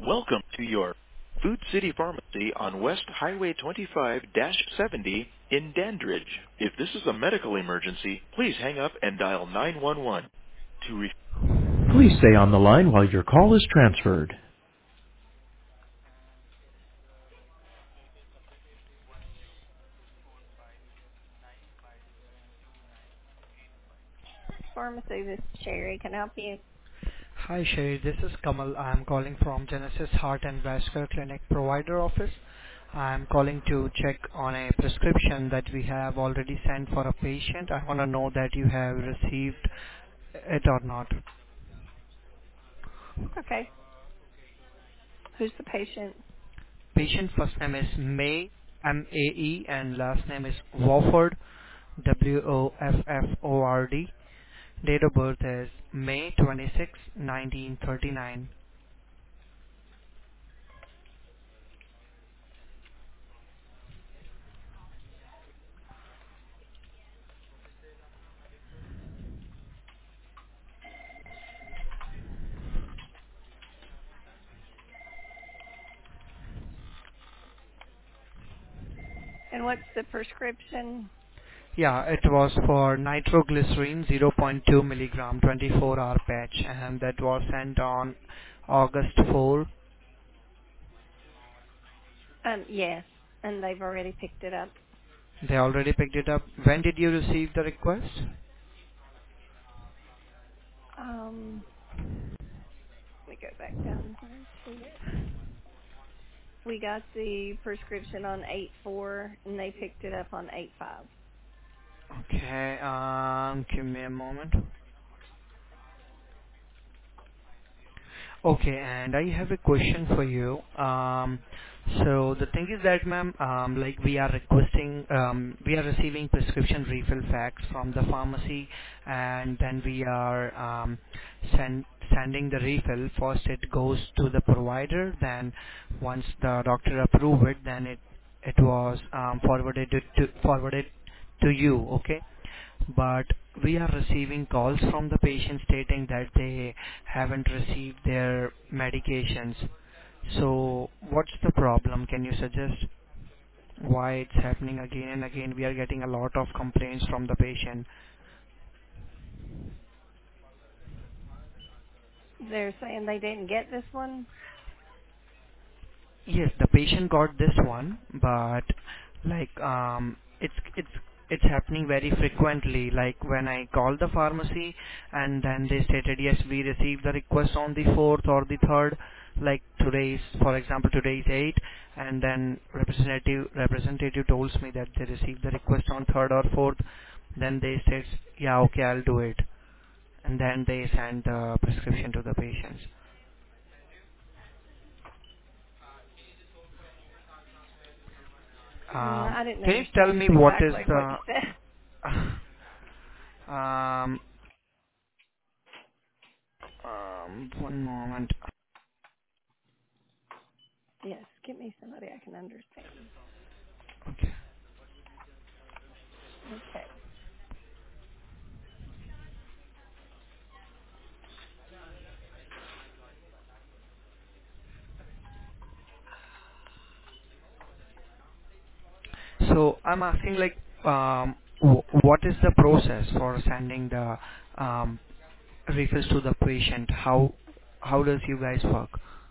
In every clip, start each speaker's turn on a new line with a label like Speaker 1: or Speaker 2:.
Speaker 1: Welcome to your Food City Pharmacy on West Highway 25-70 in Dandridge. If this is a medical emergency, please hang up and dial 911. Please stay on the line while your call is transferred. Pharmacy, this is Sherry. Can I help you?
Speaker 2: Hi, Sherry. This is Kamal. I'm calling from Genesis Heart and Vascular Clinic provider office. I'm calling to check on a prescription that we have already sent for a patient. I want to know that you have received it or not.
Speaker 1: Okay. Who's the patient?
Speaker 2: Patient first name is May, M-A-E, and last name is Wofford, W-O-F-F-O-R-D. Date of birth is May 26, 1939.
Speaker 1: And what's the prescription?
Speaker 2: Yeah, it was for nitroglycerin 0.2 milligram 24-hour patch, and that was sent on August 4.
Speaker 1: Yes. And they've already picked it up.
Speaker 2: They already picked it up. When did you receive the request?
Speaker 1: Um, Let me go back down here to it. We got the prescription on 8/4, and they picked it up on 8/5.
Speaker 2: Okay, give me a moment. Okay, and I have a question for you. So the thing is that, ma'am, like we are receiving prescription refill fax from the pharmacy, and then we are sending the refill. First, it goes to the provider. Then, once the doctor approve it, then it was forwarded to you. Okay, but we are receiving calls from the patient stating that they haven't received their medications. So what's the problem? Can you suggest why it's happening again and again? We are getting a lot of complaints from the patient.
Speaker 1: They're saying they didn't get this one.
Speaker 2: Yes, the patient got this one, but like it's happening very frequently. Like when I called the pharmacy, and then they stated yes, we received the request on the 4th or the 3rd. Like today's, for example, today's 8, and then representative told me that they received the request on 3rd or 4th. Then they said, yeah, okay, I'll do it, and then they send the prescription to the patients.
Speaker 1: I didn't
Speaker 2: Can you tell
Speaker 1: understand
Speaker 2: me what is
Speaker 1: exactly what you said.
Speaker 2: the one moment.
Speaker 1: Yes, give me somebody I can understand.
Speaker 2: Okay.
Speaker 1: Okay.
Speaker 2: So I'm asking like, what is the process for sending the um, refills to the patient? How does you guys work?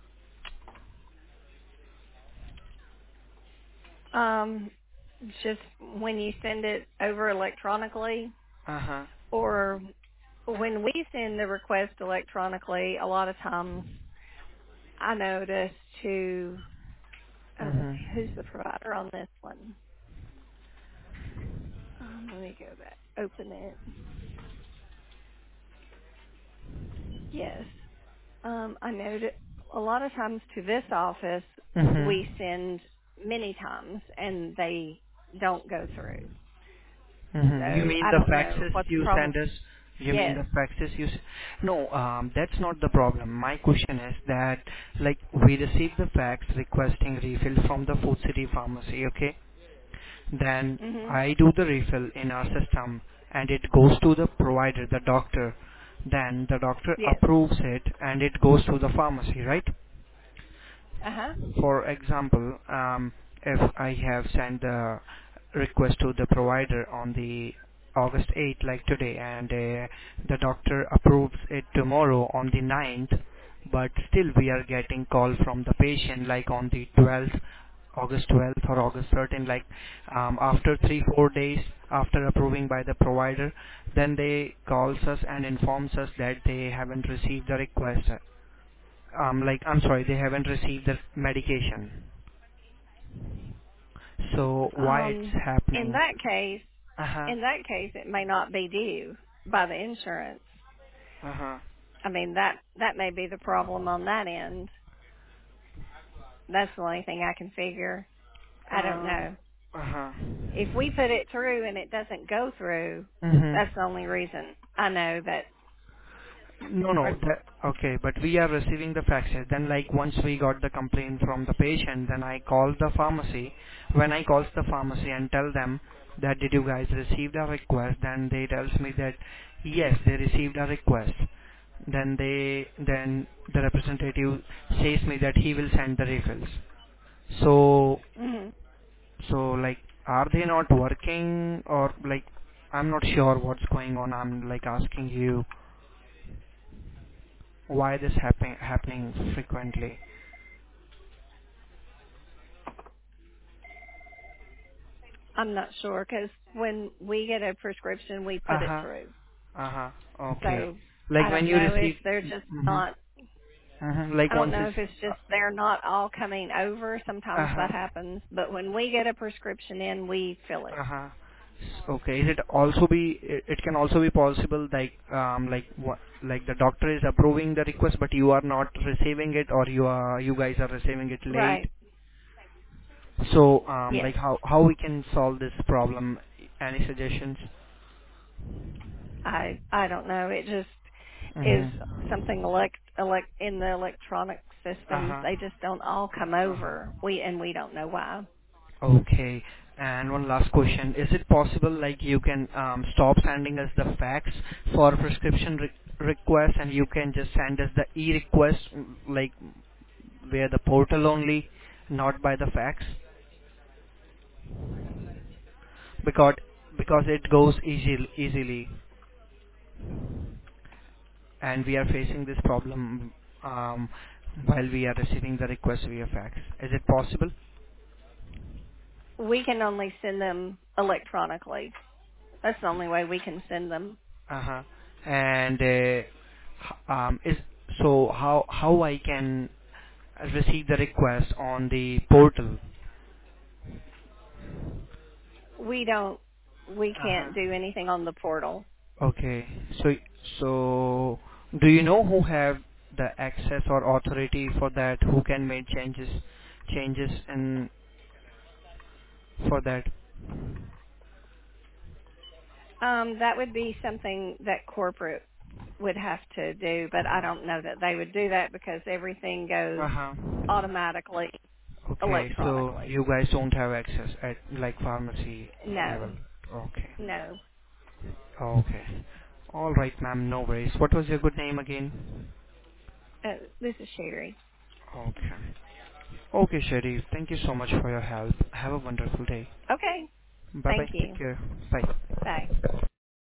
Speaker 1: Um, just when you send it over electronically,
Speaker 2: Uh huh.
Speaker 1: or when we send the request electronically, a lot of times I notice to, let's see, who's
Speaker 2: Mhm.
Speaker 1: the provider on this one? Let me go back. Open it. Yes. I know that a lot of times to this office, we
Speaker 2: Mhm.
Speaker 1: send many times and they don't go through.
Speaker 2: You
Speaker 1: So
Speaker 2: mean
Speaker 1: I
Speaker 2: the
Speaker 1: don't know
Speaker 2: faxes
Speaker 1: what the
Speaker 2: you
Speaker 1: problem.
Speaker 2: send us? You mean
Speaker 1: Yes.
Speaker 2: the faxes you? No, that's not the problem. My question is that, like, we receive the fax requesting refill from the Food City Pharmacy, okay? Then
Speaker 1: Mhm.
Speaker 2: I do the refill in our system, and it goes to the provider, the doctor. Then the doctor
Speaker 1: Yes.
Speaker 2: approves it, and it goes to the pharmacy, right?
Speaker 3: Uh-huh.
Speaker 2: For example, if I have sent the request to the provider on the August 8th, like today, and the doctor approves it tomorrow on the 9th, but still we are getting call from the patient like on the 12th, August 12th or August 13th, like after 3-4 days after approving by the provider, then they calls us and informs us that they haven't received the request. Like, I'm sorry, they haven't received the medication. So why it's
Speaker 3: In
Speaker 2: happening?
Speaker 3: that case,
Speaker 2: Uh-huh.
Speaker 3: it may not be due by the insurance.
Speaker 2: Uh-huh.
Speaker 3: I mean, that may be the problem on that end. That's the only thing I can figure. I don't
Speaker 2: Um,
Speaker 3: know.
Speaker 2: uh-huh.
Speaker 3: If we put it through and it doesn't go through, that's the
Speaker 2: Mm-hmm.
Speaker 3: only reason I know that.
Speaker 2: No,
Speaker 3: Or,
Speaker 2: no. That, okay, but we are receiving the faxes. Then, like, once we got the complaint from the patient, then I called the pharmacy. When I calls the pharmacy and tell them that did you guys receive a request, then they tells me that yes, they received a request. Then the representative says me that he will send the refills. So,
Speaker 3: mhm.
Speaker 2: like, are they not working, or like, I'm not sure what's going on. I'm like asking you why this happening frequently.
Speaker 3: I'm not sure because when we get a prescription, we put it
Speaker 2: Uh-huh.
Speaker 3: through.
Speaker 2: Uh-huh. Okay.
Speaker 3: So
Speaker 2: Like
Speaker 3: I
Speaker 2: when
Speaker 3: don't
Speaker 2: you
Speaker 3: know if
Speaker 2: receive,
Speaker 3: they're just
Speaker 2: mm-hmm.
Speaker 3: not.
Speaker 2: Mm-hmm. Like
Speaker 3: I don't
Speaker 2: once
Speaker 3: know
Speaker 2: it's,
Speaker 3: if it's just they're not all coming over. Sometimes
Speaker 2: uh-huh.
Speaker 3: that happens, but when we get a prescription in, we fill it.
Speaker 2: Uh-huh. Okay. Is it also be, it can also be possible like what, like the doctor is approving the request, but you are not receiving it, or you guys are receiving it late.
Speaker 3: Right.
Speaker 2: So, like
Speaker 3: Yes.
Speaker 2: how we can solve this problem? Any suggestions?
Speaker 3: I don't know. It just is
Speaker 2: Mm-hmm.
Speaker 3: something in the electronic systems.
Speaker 2: Uh-huh.
Speaker 3: They just don't all come
Speaker 2: Uh-huh.
Speaker 3: over. We don't know why.
Speaker 2: Okay. And one last question. Is it possible, like, you can stop sending us the fax for prescription request, and you can just send us the e-request, like, via the portal only, not by the fax? Because it goes easily, and we are facing this problem while we are receiving the request via fax. Is it possible?
Speaker 3: We can only send them electronically. That's the only way we can send them.
Speaker 2: Uh-huh. And is so how I can receive the request on the portal?
Speaker 3: We don't. We
Speaker 2: Uh-huh.
Speaker 3: can't do anything on the portal.
Speaker 2: Okay. So do you know who have the access or authority for that? Who can make changes in for that?
Speaker 3: That would be something that corporate would have to do, but I don't know that they would do that because everything goes
Speaker 2: Uh-huh.
Speaker 3: automatically
Speaker 2: Okay. So
Speaker 3: electronically.
Speaker 2: you guys don't have access at like pharmacy level.
Speaker 3: No,
Speaker 2: Okay.
Speaker 3: no.
Speaker 2: Okay. All right, ma'am. No worries. What was your good name again?
Speaker 3: This is Sherry.
Speaker 2: Okay. Okay, Sherry. Thank you so much for your help. Have a wonderful day.
Speaker 3: Okay. Thank
Speaker 2: Bye-bye. Take
Speaker 3: you.
Speaker 2: care. Bye.
Speaker 3: Bye.